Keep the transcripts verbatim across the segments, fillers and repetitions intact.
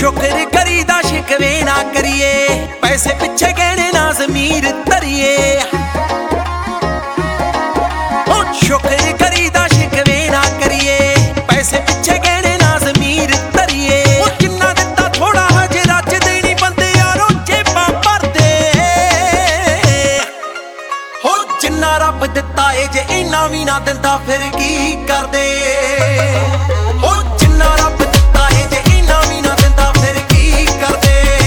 शुक्र करीदा शिकवे ना करिए, पैसे पिछे गहने ना ज़मीर धरिए। शुक्र करीदा शिकवे ना करिए, पैसे पिछे गहने ना ज़मीर धरिए। जिन्ना दिता थोड़ा हजे रज देनी बंदे यारो जेबां भरदे। हो जिन्ना रब दिता है जे इन्ना भी ना दिंदा फिर की करदे। हो जिन्ना रब दिता है जे इन्ना भी ना दिंदा फिर की करदे।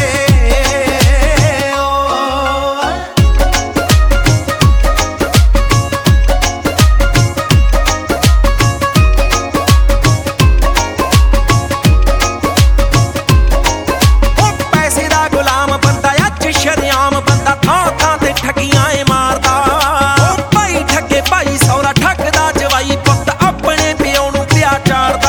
ओ पैसे दा गुलाम बंदा अज शरेआम बंदा थां थां ते ठगियां मारदा। ओ भाई ठगे भाई सौरा ठगदा जवाई पुत्त अपने प्यो नूं पिया चारदा।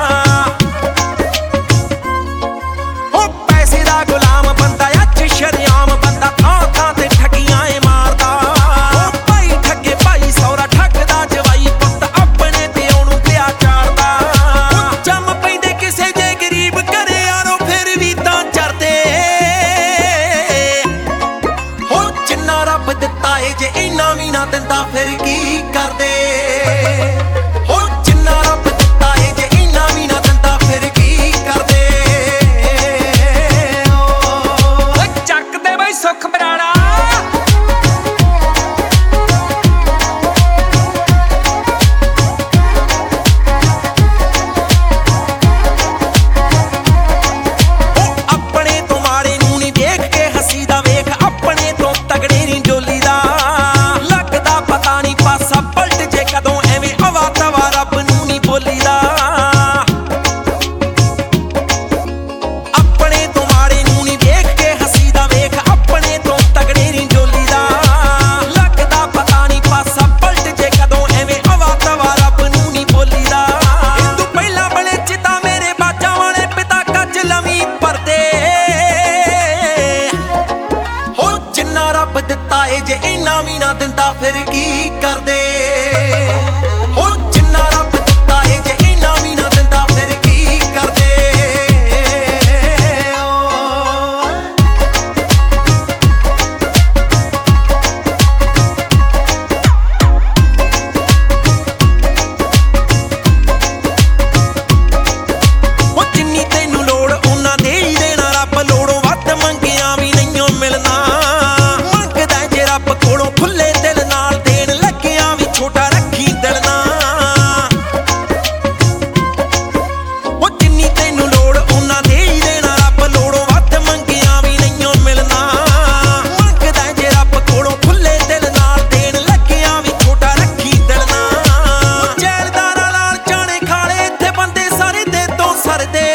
ओ पैसे दा गुलाम बंदा अज शरेआम बंदा थां थां ते ठगियां मारदा। ओ भाई ठगे भाई सौरा ठगदा जवाई पुत्त अपने प्यो नूं पिया चारदा। जम पैंदे किसे जे गरीब घरे यारो फिर भी तां चरदे। हो जिन्ना रब दिता है जे इन्ना भी ना दिंदा फिर की करदे। हो जिन्ना रब दिता है जे इन्ना भी ना दिंदा फिर की करदे। ओ ਚੱਕ ਦੇ ਬਈ ਸੁੱਖ ਬਰਾੜਾ। ਆਪਣੇ ਤੋਂ ਮਾੜੇ ਨੂੰ ਨੀ ਵੇਖ ਕੇ ਹੱਸੀਦਾ, ਵੇਖ ਆਪਣੇ ਤੋਂ ਤਗੜੇ ਨੀ ਡੋਲੀਦਾ। ਲੱਗਦਾ ਪਤਾ ਨੀ ਪਾਸਾ ਪਲਟ ਜੇ ਕਦੋਂ ਐਵੇਂ ਅਵਾ ਤਵਾ ਰੱਬ ਨੂੰ ਨੀ ਬੋਲੀਦਾ। ਆਪਣੇ ਤੋਂ ਮਾੜੇ ਨੂੰ ਨੀ ਵੇਖ ਕੇ ਹੱਸੀਦਾ, ਵੇਖ ਆਪਣੇ ਤੋਂ ਤਗੜੇ ਨੀ ਡੋਲੀਦਾ। ਲੱਗਦਾ ਪਤਾ ਨੀ ਪਾਸਾ ਪਲਟ ਜੇ ਕਦੋਂ ਐਵੇਂ ਅਵਾ ਤਵਾ ਰੱਬ ਨੂੰ ਨੀ ਬੋਲੀਦਾ। ਇਹ ਤੋਂ ਪਹਿਲਾਂ ਬਣੇ ਚਿਤਾ ਮੇਰੇ ਬਾਜਾਂ ਵਾਲੇ ਪਿਤਾ ਕੱਜ ਲਵੀਂ ਪਰਦੇ। ਹੋ ਜਿੰਨਾ ਰੱਬ ਦਿੱਤਾ ਏ ਜੇ ਇਨਾ ਵੀ ਨਾ ਦਿੰਦਾ ਫਿਰ ਕੀ ਕਰਦੇ। ਹੋ ਜਿੰਨਾ ਰੱਬ ਦਿੱਤਾ ਏ ਜੇ ਇਨਾ ਵੀ ਨਾ ਦਿੰਦਾ ਫਿਰ ਕੀ ਕਰਦੇ। ਉਹ ਜਿੰਨੀ ਤੈਨੂੰ ਲੋੜ ਉਨਾ ਦੇ ਹੀ ਦੇਣਾ ਰੱਬ, ਲੋੜੋਂ ਵੱਧ ਮੰਗਿਆ ਵੀ ਨਹੀਂਓ ਮਿਲਣਾ। ਮੰਗਦਾ ਜੇ ਰੱਬ ਕੋਲੋਂ ਖੁੱਲੇ ਦਿਲ ਨਾਲ, ਦੇਣ ਲੱਗਿਆ ਵੀ ਛੋਟਾ ਰੱਖੀ ਦਿਲ ਨਾ। ਉਹ ਜਿੰਨੀ ਤੈਨੂੰ ਲੋੜ ਉਨਾ ਦੇ ਹੀ ਦੇਣਾ ਰੱਬ, ਲੋੜੋਂ ਵੱਧ ਮੰਗਿਆ ਵੀ ਨਹੀਂਓ ਮਿਲਣਾ। ਮੰਗਦਾ ਜੇ ਰੱਬ ਕੋਲੋਂ ਖੁੱਲੇ ਦਿਲ ਨਾਲ, ਦੇਣ ਲੱਗਿਆ ਵੀ ਛੋਟਾ ਰੱਖੀ ਦਿਲ ਨਾ। ਉਹ ਜੈਲਦਾਰਾਂ ਲਾਲ ਜਾਣੇ ਖਾਲੇ ਇੱਥੇ ਬੰਦੇ ਸਾਰੇ ਦੇ ਤੋਂ ਸਰਦੇ।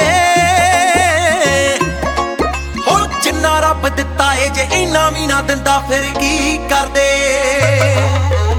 ਹੋ ਜਿੰਨਾ ਰੱਬ ਦਿੱਤਾ ਏ ਜੇ ਇਨਾ ਵੀ ਨਾ ਦਿੰਦਾ ਫਿਰ ਕੀ ਕਰਦੇ।